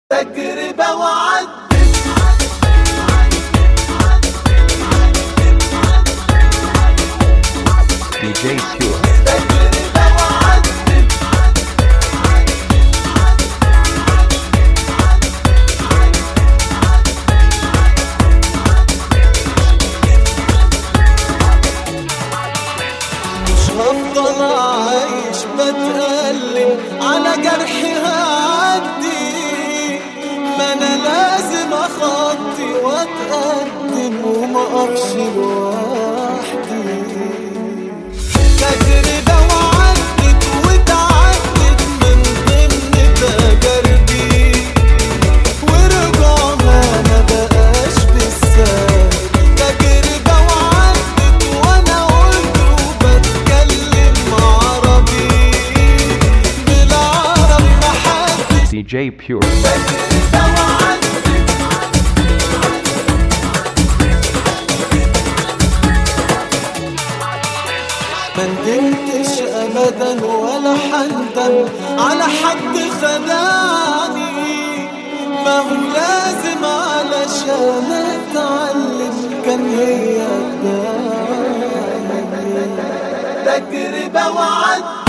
تجربة وعدت. DJ Pure. تجربة وعدت. مش هفضل عايش بتألم على جرحي هعدي، ما انا لازم اخطي واتقدم وما اقفش لوحدي. تجربة وعدت واتعدت من ضمن تجاربي، ورجوعها ما بقاش بالسهل. تجربة وعدت وانا قلت وبتكلم عربي، بالعربي محدش. DJ Pure. تجربة وعدت. ما ندمتش ابدا ولا حندم على حد خدعني، ما هو لازم علشان اتعلم كان هي الداعي. تجربة وعدت.